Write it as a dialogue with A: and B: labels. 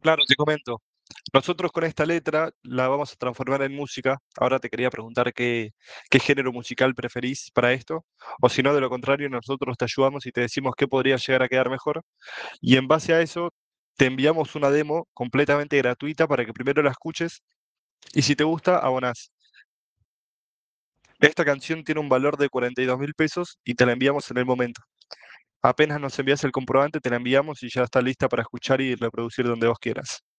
A: Claro, te comento. Nosotros con esta letra la vamos a transformar en música. Ahora te quería preguntar qué género musical preferís para esto, o si no, de lo contrario, nosotros te ayudamos y te decimos qué podría llegar a quedar mejor. Y en base a eso, te enviamos una demo completamente gratuita para que primero la escuches y si te gusta, abonás. Esta canción tiene un valor de 42.000 pesos y te la enviamos en el momento. Apenas nos envías el comprobante, te la enviamos y ya está lista para escuchar y reproducir donde vos quieras.